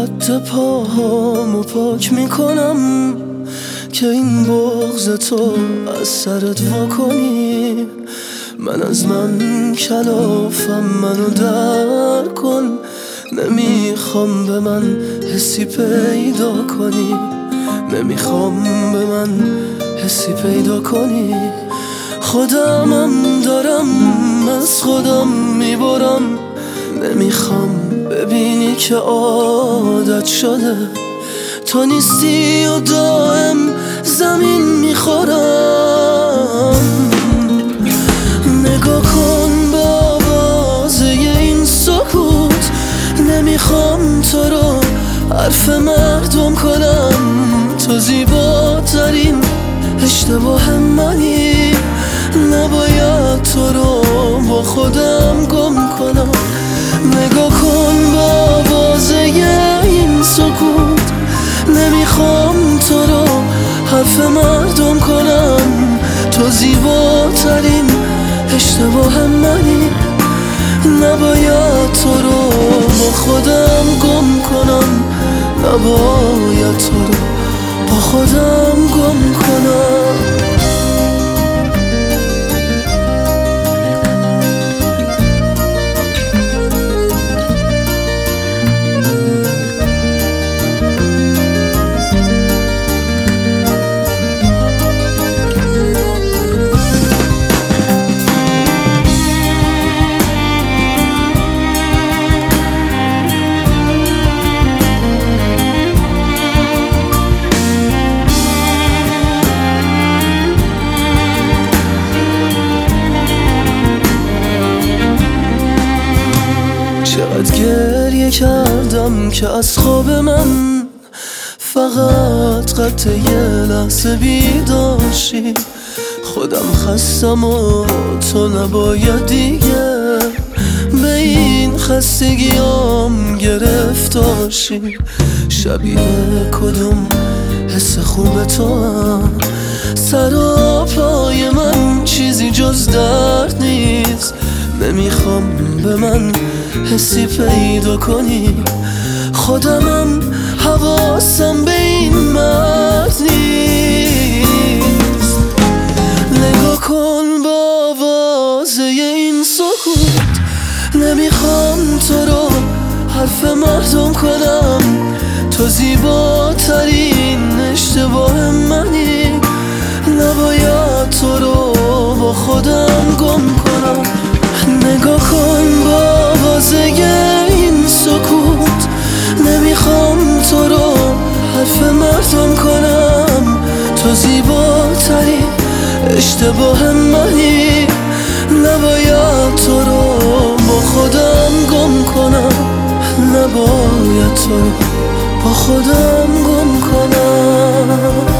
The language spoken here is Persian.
رد پاهامو پاک میکنم که این بغض تو از سرت وا کنی. من از من کلافم، منو در کن. نمیخوام به من حسی پیدا کنی، نمیخوام به من حسی پیدا کنی. خودمم دارم از خودم میبرم، نمیخوام ببینی که عادت شده تو نیستی و دائم زمین میخورم. نگاه کن به آوازه این سکوت، نمیخوام تو رو حرف مردم کنم. تو زیباترین اشتباه منی، نباید تو رو با خودم گم کنم. نگاه کن با آوازه این سکوت، نمیخوام تو رو حرف مردم کنم. تو زیباترین اشتباه منی، نباید تو رو با خودم گم کنم. نباید تو رو با خودم گم کنم. چقدر گریه کردم که از خواب من فقط قطع یه لحظه بیداشی. خودم خستم و تو نباید دیگه به این خستگیام گرفتاشی. شبیه کدوم حس خوب تو هم، سر و پای من چیزی جز درد نیست. نمیخوام به من حسی پیدا کنی، خودمم حواسم به این مرد نیست. نگاه کن با آوازه این سکوت، نمیخوام تو رو حرف مردم کنم. تو زیباترین اشتباه منی، نباید تو رو با خودم گم کنم. نگاه کن با آوازه این سکوت، نمیخوام تو رو حرف مردم کنم. تو زیباترین اشتباه منی، نباید تو رو با خودم گم کنم. نباید تو رو با خودم گم کنم.